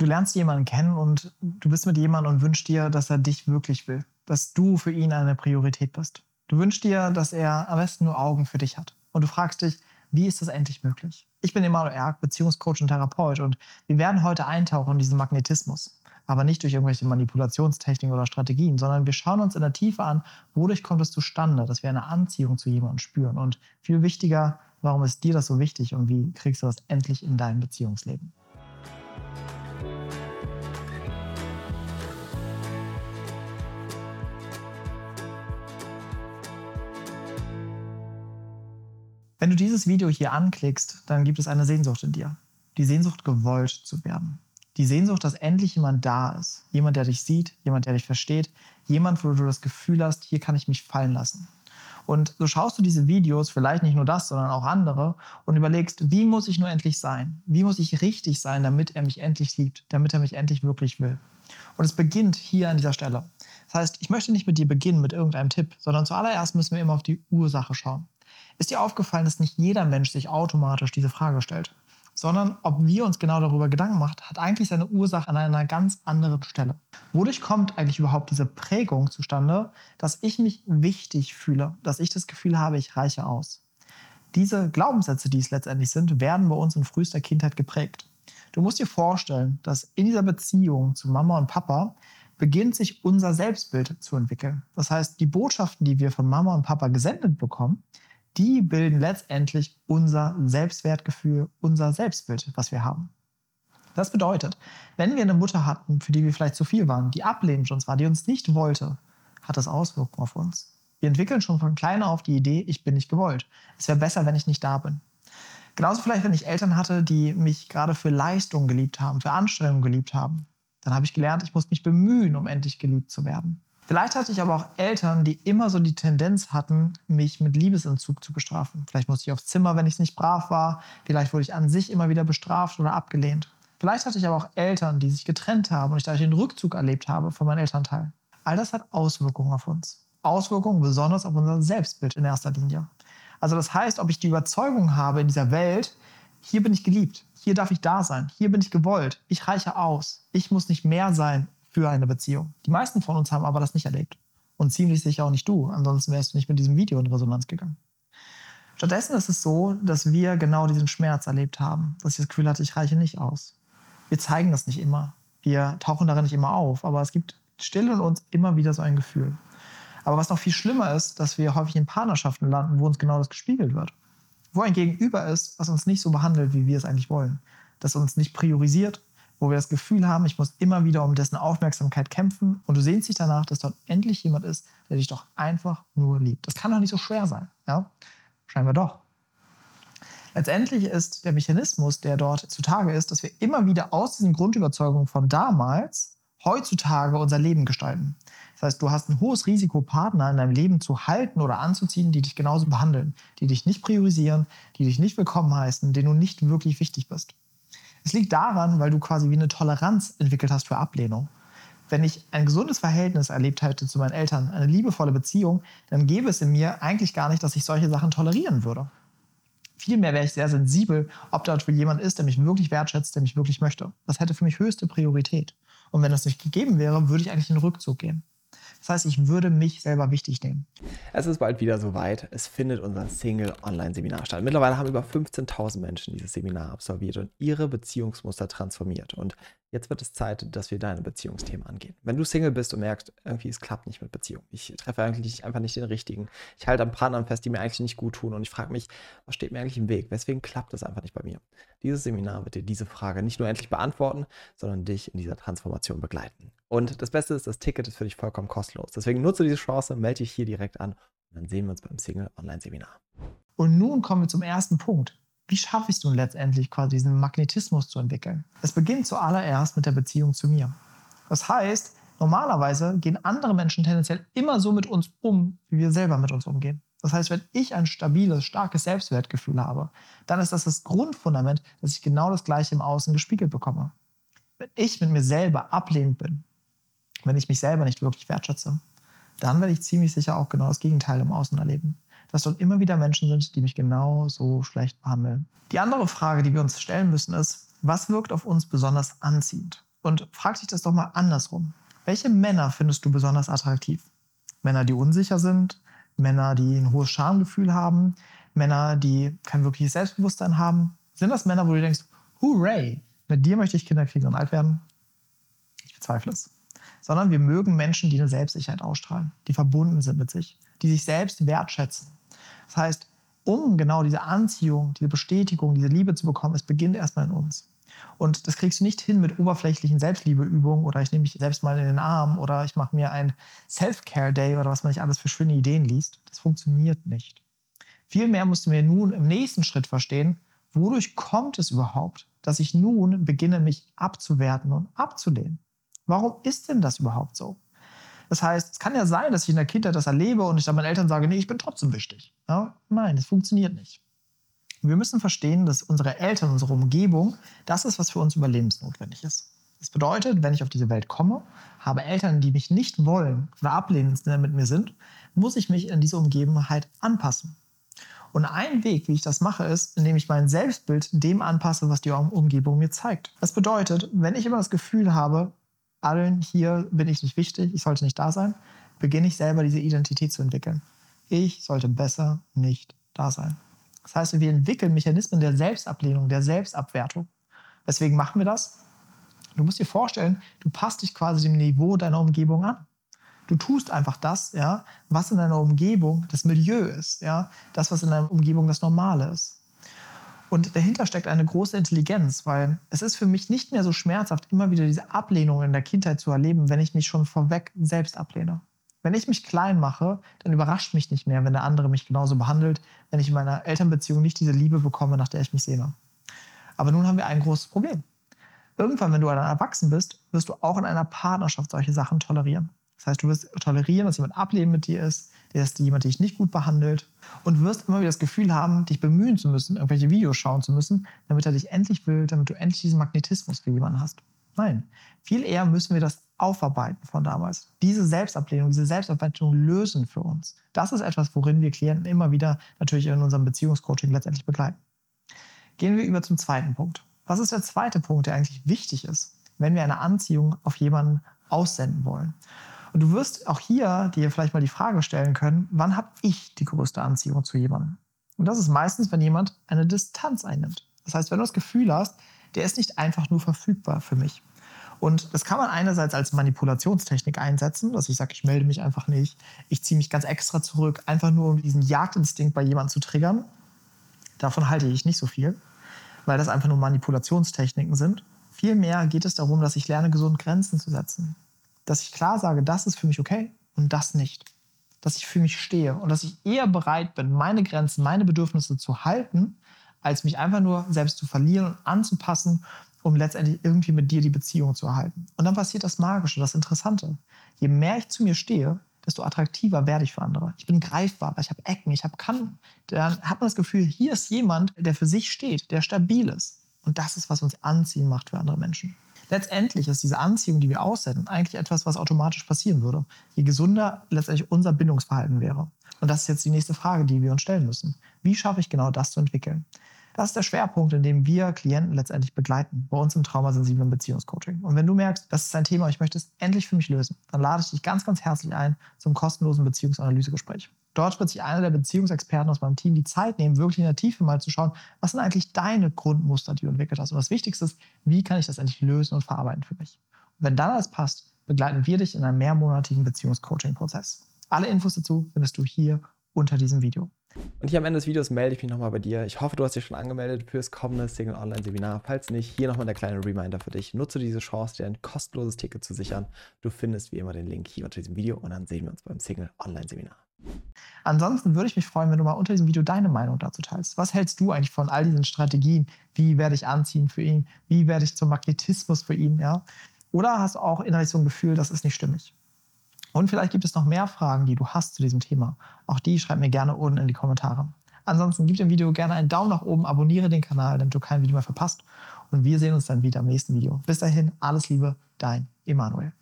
Du lernst jemanden kennen und du bist mit jemandem und wünschst dir, dass er dich wirklich will. Dass du für ihn eine Priorität bist. Du wünschst dir, dass er am besten nur Augen für dich hat. Und du fragst dich, wie ist das endlich möglich? Ich bin Emanuel Erk, Beziehungscoach und Therapeut und wir werden heute eintauchen in diesen Magnetismus. Aber nicht durch irgendwelche Manipulationstechniken oder Strategien, sondern wir schauen uns in der Tiefe an, wodurch kommt es zustande, dass wir eine Anziehung zu jemandem spüren. Und viel wichtiger, warum ist dir das so wichtig und wie kriegst du das endlich in dein Beziehungsleben? Wenn du dieses Video hier anklickst, dann gibt es eine Sehnsucht in dir. Die Sehnsucht, gewollt zu werden. Die Sehnsucht, dass endlich jemand da ist. Jemand, der dich sieht, jemand, der dich versteht. Jemand, wo du das Gefühl hast, hier kann ich mich fallen lassen. Und so schaust du diese Videos, vielleicht nicht nur das, sondern auch andere, und überlegst, wie muss ich nur endlich sein? Wie muss ich richtig sein, damit er mich endlich liebt, damit er mich endlich wirklich will? Und es beginnt hier an dieser Stelle. Das heißt, ich möchte nicht mit dir beginnen mit irgendeinem Tipp, sondern zuallererst müssen wir immer auf die Ursache schauen. Ist dir aufgefallen, dass nicht jeder Mensch sich automatisch diese Frage stellt, sondern ob wir uns genau darüber Gedanken machen, hat eigentlich seine Ursache an einer ganz anderen Stelle. Wodurch kommt eigentlich überhaupt diese Prägung zustande, dass ich mich wichtig fühle, dass ich das Gefühl habe, ich reiche aus? Diese Glaubenssätze, die es letztendlich sind, werden bei uns in frühester Kindheit geprägt. Du musst dir vorstellen, dass in dieser Beziehung zu Mama und Papa beginnt sich unser Selbstbild zu entwickeln. Das heißt, die Botschaften, die wir von Mama und Papa gesendet bekommen, die bilden letztendlich unser Selbstwertgefühl, unser Selbstbild, was wir haben. Das bedeutet, wenn wir eine Mutter hatten, für die wir vielleicht zu viel waren, die ablehnend uns war, die uns nicht wollte, hat das Auswirkungen auf uns. Wir entwickeln schon von klein auf die Idee, ich bin nicht gewollt. Es wäre besser, wenn ich nicht da bin. Genauso vielleicht, wenn ich Eltern hatte, die mich gerade für Leistung geliebt haben, für Anstrengung geliebt haben. Dann habe ich gelernt, ich muss mich bemühen, um endlich geliebt zu werden. Vielleicht hatte ich aber auch Eltern, die immer so die Tendenz hatten, mich mit Liebesentzug zu bestrafen. Vielleicht musste ich aufs Zimmer, wenn ich nicht brav war. Vielleicht wurde ich an sich immer wieder bestraft oder abgelehnt. Vielleicht hatte ich aber auch Eltern, die sich getrennt haben und ich dadurch den Rückzug erlebt habe von meinem Elternteil. All das hat Auswirkungen auf uns. Auswirkungen besonders auf unser Selbstbild in erster Linie. Also das heißt, ob ich die Überzeugung habe in dieser Welt, hier bin ich geliebt, hier darf ich da sein, hier bin ich gewollt, ich reiche aus, ich muss nicht mehr sein für eine Beziehung. Die meisten von uns haben aber das nicht erlebt. Und ziemlich sicher auch nicht du, ansonsten wärst du nicht mit diesem Video in Resonanz gegangen. Stattdessen ist es so, dass wir genau diesen Schmerz erlebt haben, dass ich das Gefühl hatte, ich reiche nicht aus. Wir zeigen das nicht immer, wir tauchen darin nicht immer auf, aber es gibt still in uns immer wieder so ein Gefühl. Aber was noch viel schlimmer ist, dass wir häufig in Partnerschaften landen, wo uns genau das gespiegelt wird. Wo ein Gegenüber ist, was uns nicht so behandelt, wie wir es eigentlich wollen. Das uns nicht priorisiert, wo wir das Gefühl haben, ich muss immer wieder um dessen Aufmerksamkeit kämpfen und du sehnst dich danach, dass dort endlich jemand ist, der dich doch einfach nur liebt. Das kann doch nicht so schwer sein. Ja? Scheinbar doch. Letztendlich ist der Mechanismus, der dort zutage ist, dass wir immer wieder aus diesen Grundüberzeugungen von damals heutzutage unser Leben gestalten. Das heißt, du hast ein hohes Risiko, Partner in deinem Leben zu halten oder anzuziehen, die dich genauso behandeln, die dich nicht priorisieren, die dich nicht willkommen heißen, denen du nicht wirklich wichtig bist. Es liegt daran, weil du quasi wie eine Toleranz entwickelt hast für Ablehnung. Wenn ich ein gesundes Verhältnis erlebt hätte zu meinen Eltern, eine liebevolle Beziehung, dann gäbe es in mir eigentlich gar nicht, dass ich solche Sachen tolerieren würde. Vielmehr wäre ich sehr sensibel, ob dort jemand ist, der mich wirklich wertschätzt, der mich wirklich möchte. Das hätte für mich höchste Priorität. Und wenn das nicht gegeben wäre, würde ich eigentlich in den Rückzug gehen. Das heißt, ich würde mich selber wichtig nehmen. Es ist bald wieder soweit. Es findet unser Single-Online-Seminar statt. Mittlerweile haben über 15.000 Menschen dieses Seminar absolviert und ihre Beziehungsmuster transformiert. Und jetzt wird es Zeit, dass wir deine Beziehungsthemen angehen. Wenn du Single bist und merkst, irgendwie es klappt nicht mit Beziehung, ich treffe eigentlich einfach nicht den richtigen, ich halte an Partnern fest, die mir eigentlich nicht gut tun und ich frage mich, was steht mir eigentlich im Weg? Weswegen klappt das einfach nicht bei mir? Dieses Seminar wird dir diese Frage nicht nur endlich beantworten, sondern dich in dieser Transformation begleiten. Und das Beste ist, das Ticket ist für dich vollkommen kostenlos. Deswegen nutze diese Chance, melde dich hier direkt an und dann sehen wir uns beim Single-Online-Seminar. Und nun kommen wir zum ersten Punkt. Wie schaffe ich es nun letztendlich, quasi diesen Magnetismus zu entwickeln? Es beginnt zuallererst mit der Beziehung zu mir. Das heißt, normalerweise gehen andere Menschen tendenziell immer so mit uns um, wie wir selber mit uns umgehen. Das heißt, wenn ich ein stabiles, starkes Selbstwertgefühl habe, dann ist das Grundfundament, dass ich genau das Gleiche im Außen gespiegelt bekomme. Wenn ich mit mir selber ablehnend bin, wenn ich mich selber nicht wirklich wertschätze, dann werde ich ziemlich sicher auch genau das Gegenteil im Außen erleben. Dass dort immer wieder Menschen sind, die mich genau so schlecht behandeln. Die andere Frage, die wir uns stellen müssen, ist, was wirkt auf uns besonders anziehend? Und frag dich das doch mal andersrum. Welche Männer findest du besonders attraktiv? Männer, die unsicher sind, Männer, die ein hohes Schamgefühl haben, Männer, die kein wirkliches Selbstbewusstsein haben? Sind das Männer, wo du denkst, hooray, mit dir möchte ich Kinder kriegen und alt werden? Ich bezweifle es. Sondern wir mögen Menschen, die eine Selbstsicherheit ausstrahlen, die verbunden sind mit sich, die sich selbst wertschätzen. Das heißt, um genau diese Anziehung, diese Bestätigung, diese Liebe zu bekommen, es beginnt erstmal in uns. Und das kriegst du nicht hin mit oberflächlichen Selbstliebeübungen oder ich nehme mich selbst mal in den Arm oder ich mache mir ein Self-Care-Day oder was man nicht alles für schöne Ideen liest. Das funktioniert nicht. Vielmehr musst du mir nun im nächsten Schritt verstehen, wodurch kommt es überhaupt, dass ich nun beginne, mich abzuwerten und abzulehnen? Warum ist denn das überhaupt so? Das heißt, es kann ja sein, dass ich in der Kindheit das erlebe und ich dann meinen Eltern sage, nee, ich bin trotzdem wichtig. Ja? Nein, das funktioniert nicht. Wir müssen verstehen, dass unsere Eltern, unsere Umgebung, das ist, was für uns überlebensnotwendig ist. Das bedeutet, wenn ich auf diese Welt komme, habe Eltern, die mich nicht wollen oder ablehnen, mit mir sind, muss ich mich in diese Umgebenheit anpassen. Und ein Weg, wie ich das mache, ist, indem ich mein Selbstbild dem anpasse, was die Umgebung mir zeigt. Das bedeutet, wenn ich immer das Gefühl habe, allen hier bin ich nicht wichtig, ich sollte nicht da sein, beginne ich selber diese Identität zu entwickeln. Ich sollte besser nicht da sein. Das heißt, wir entwickeln Mechanismen der Selbstablehnung, der Selbstabwertung. Weswegen machen wir das? Du musst dir vorstellen, du passt dich quasi dem Niveau deiner Umgebung an. Du tust einfach das, ja, was in deiner Umgebung das Milieu ist, ja, das, was in deiner Umgebung das Normale ist. Und dahinter steckt eine große Intelligenz, weil es ist für mich nicht mehr so schmerzhaft, immer wieder diese Ablehnung in der Kindheit zu erleben, wenn ich mich schon vorweg selbst ablehne. Wenn ich mich klein mache, dann überrascht mich nicht mehr, wenn der andere mich genauso behandelt, wenn ich in meiner Elternbeziehung nicht diese Liebe bekomme, nach der ich mich sehne. Aber nun haben wir ein großes Problem. Irgendwann, wenn du dann erwachsen bist, wirst du auch in einer Partnerschaft solche Sachen tolerieren. Das heißt, du wirst tolerieren, dass jemand ablehnend mit dir ist, dass jemand dich nicht gut behandelt und wirst immer wieder das Gefühl haben, dich bemühen zu müssen, irgendwelche Videos schauen zu müssen, damit er dich endlich will, damit du endlich diesen Magnetismus für jemanden hast. Nein, viel eher müssen wir das aufarbeiten von damals. Diese Selbstablehnung, diese Selbstabwertung lösen für uns. Das ist etwas, worin wir Klienten immer wieder natürlich in unserem Beziehungscoaching letztendlich begleiten. Gehen wir über zum zweiten Punkt. Was ist der zweite Punkt, der eigentlich wichtig ist, wenn wir eine Anziehung auf jemanden aussenden wollen? Und du wirst auch hier dir vielleicht mal die Frage stellen können, wann habe ich die größte Anziehung zu jemandem? Und das ist meistens, wenn jemand eine Distanz einnimmt. Das heißt, wenn du das Gefühl hast, der ist nicht einfach nur verfügbar für mich. Und das kann man einerseits als Manipulationstechnik einsetzen, dass ich sage, ich melde mich einfach nicht, ich ziehe mich ganz extra zurück, einfach nur um diesen Jagdinstinkt bei jemandem zu triggern. Davon halte ich nicht so viel, weil das einfach nur Manipulationstechniken sind. Vielmehr geht es darum, dass ich lerne, gesund Grenzen zu setzen. Dass ich klar sage, das ist für mich okay und das nicht. Dass ich für mich stehe und dass ich eher bereit bin, meine Grenzen, meine Bedürfnisse zu halten, als mich einfach nur selbst zu verlieren und anzupassen, um letztendlich irgendwie mit dir die Beziehung zu erhalten. Und dann passiert das Magische, das Interessante. Je mehr ich zu mir stehe, desto attraktiver werde ich für andere. Ich bin greifbar, ich habe Ecken, ich habe Kanten. Dann hat man das Gefühl, hier ist jemand, der für sich steht, der stabil ist. Und das ist, was uns anziehen macht für andere Menschen. Letztendlich ist diese Anziehung, die wir aussenden, eigentlich etwas, was automatisch passieren würde. Je gesünder letztendlich unser Bindungsverhalten wäre. Und das ist jetzt die nächste Frage, die wir uns stellen müssen. Wie schaffe ich genau das zu entwickeln? Das ist der Schwerpunkt, in dem wir Klienten letztendlich begleiten, bei uns im traumasensiblen Beziehungscoaching. Und wenn du merkst, das ist ein Thema, ich möchte es endlich für mich lösen, dann lade ich dich ganz, ganz herzlich ein zum kostenlosen Beziehungsanalysegespräch. Dort wird sich einer der Beziehungsexperten aus meinem Team die Zeit nehmen, wirklich in der Tiefe mal zu schauen, was sind eigentlich deine Grundmuster, die du entwickelt hast. Und das Wichtigste ist, wie kann ich das endlich lösen und verarbeiten für mich? Und wenn dann alles passt, begleiten wir dich in einem mehrmonatigen Beziehungscoaching-Prozess. Alle Infos dazu findest du hier unter diesem Video. Und hier am Ende des Videos melde ich mich nochmal bei dir. Ich hoffe, du hast dich schon angemeldet fürs kommende Single Online Seminar. Falls nicht, hier nochmal der kleine Reminder für dich. Nutze diese Chance, dir ein kostenloses Ticket zu sichern. Du findest wie immer den Link hier unter diesem Video und dann sehen wir uns beim Single Online Seminar. Ansonsten würde ich mich freuen, wenn du mal unter diesem Video deine Meinung dazu teilst. Was hältst du eigentlich von all diesen Strategien? Wie werde ich anziehen für ihn? Wie werde ich zum Magnetismus für ihn? Ja? Oder hast du auch innerlich so ein Gefühl, das ist nicht stimmig? Und vielleicht gibt es noch mehr Fragen, die du hast zu diesem Thema. Auch die schreib mir gerne unten in die Kommentare. Ansonsten gib dem Video gerne einen Daumen nach oben, abonniere den Kanal, damit du kein Video mehr verpasst. Und wir sehen uns dann wieder im nächsten Video. Bis dahin, alles Liebe, dein Emanuel.